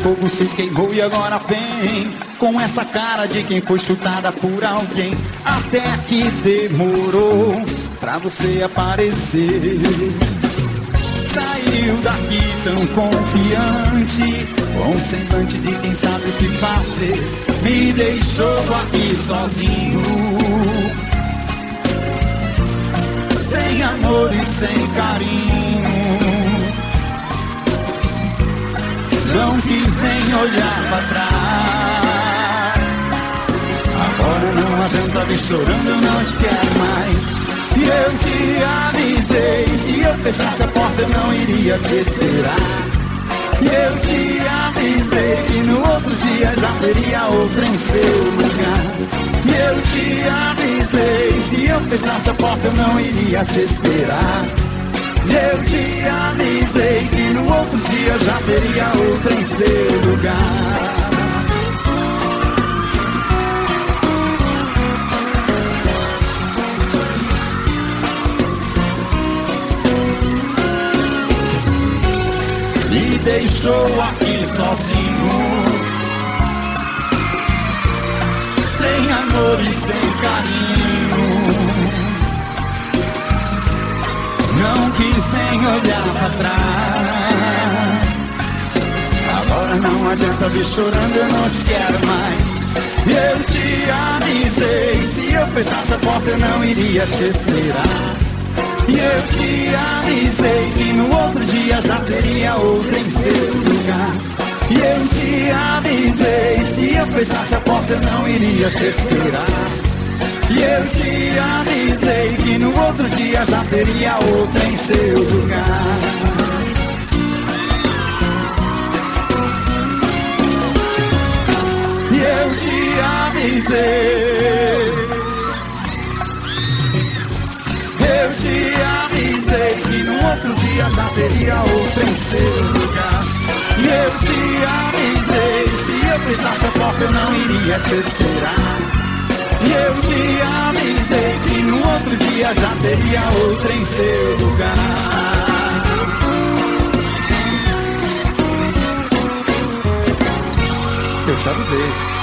fogo se queimou e agora vem com essa cara de quem foi chutada por alguém. Até que demorou pra você aparecer. Saiu daqui tão confiante, com um semblante de quem sabe o que fazer. Me deixou aqui sozinho, sem amor e sem carinho. Não quis nem olhar pra trás. Agora não adianta vir chorando, eu não te quero mais. E eu te avisei, se eu fechasse a porta eu não iria te esperar. E eu te avisei que no outro dia já teria outra em seu lugar. E eu te avisei, se eu fechasse a porta eu não iria te esperar. E eu te avisei que no outro dia já teria outra em seu lugar. Me deixou aqui sozinho, sem amor e sem carinho. Não quis nem olhar pra trás. Agora não adianta vir chorando, eu não te quero mais. Eu te avisei, se eu fechasse a porta eu não iria te esperar. E eu te avisei que no outro dia já teria outra em seu lugar. E eu te avisei, se eu fechasse a porta eu não iria te esperar. E eu te avisei que no outro dia já teria outra em seu lugar. E eu te avisei, eu te avisei que no outro dia já teria outra em seu lugar. E eu te avisei, se eu fechasse a porta eu não iria te esperar. E eu te avisei que no outro dia já teria outra em seu lugar. Eu te avisei.